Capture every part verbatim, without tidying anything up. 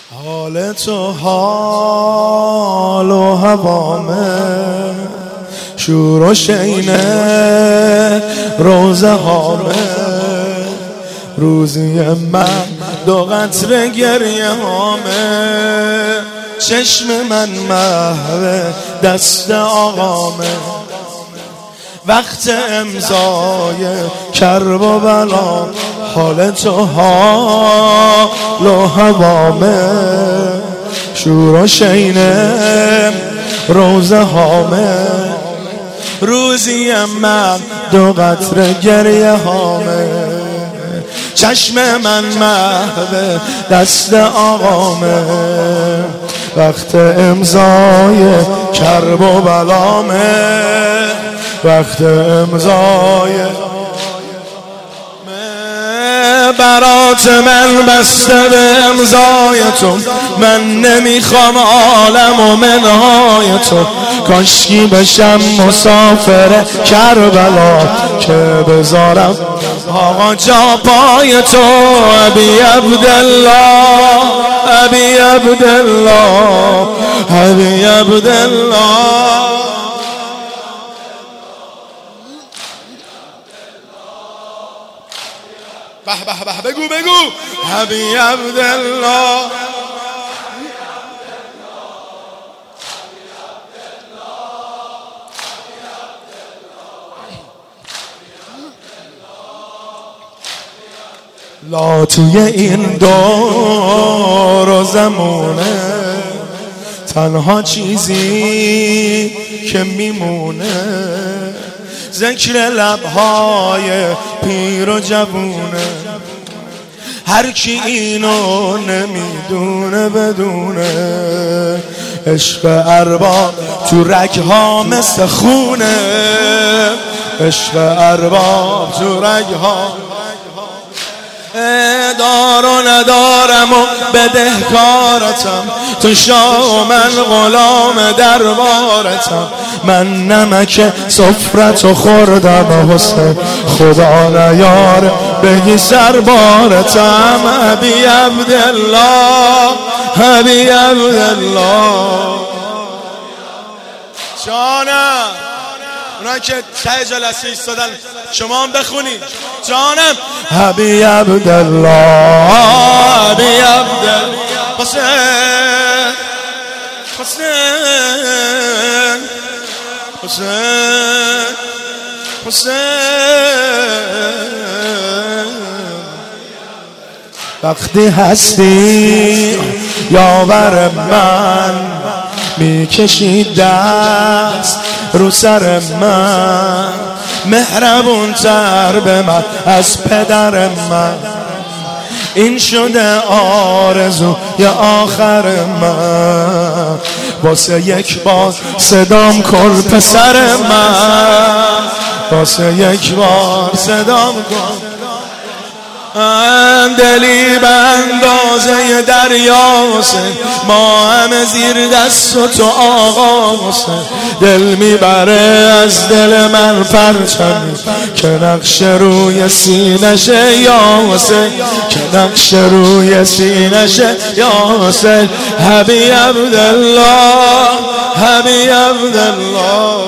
حال تو حال و هوامه، شور و شینه روزه هامه. روزی من دو قطره گریه هامه، چشم من محو دست آقامه. وقت امضای کرب و بلا، حال تو حال و هوامه، شور و شینه روزه هامه. روزی من دو قطره گریه هامه، چشم من محو دست آقامه. وقت امضای کرب و بلامه، وقت امضای برات من بسته به امضای تو. من نمیخوام عالم و منهای تو، کاشکی بشم مسافر کربلا که بذارم آقا جا پای تو. ابی عبدالله ابی عبدالله ابی عبدالله. به به به بگو بگو ابی عبدالله. لا توی این دور و زمونه، تنها چیزی که میمونه ذکر لبهای پیر و جوونه. هر کی اینو نمیدونه بدونه، عشق ارباب تو رگها مثل خونه. عشق ارباب تو رگها، دار و ندارم و بدهکارتم، تو شاه و من غلام دربارتم. من نمک سفرتو خوردم حسین، خدا نیاره بگی سربارتم. ابی عبدالله ابی عبدالله. جانم اونایی که ته جلسه ایستادن شما هم بخونید. جانم ابی عبدالله ابی عبدالله. حسین حسین حسین حسین. وقتی هستی یاور من، میکشی دست رو سر من، مهربون تر به من از پدر من. این شده آرزو یا آخر من، واسه یک بار صدام کن پسر من، واسه یک بار صدام کن. دلی به اندازه دریاست، ما همه زیر دست و تو آقا حسین. دل میبره از دل من پرچمی که نقش روی سینشه یا حسین، که نقش روی سینشه یا حسین. ابی عبدالله ابی عبدالله.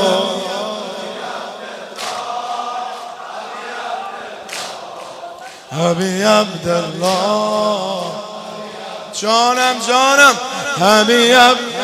ابی عبدالله. جانم جانم ابی عبدالله.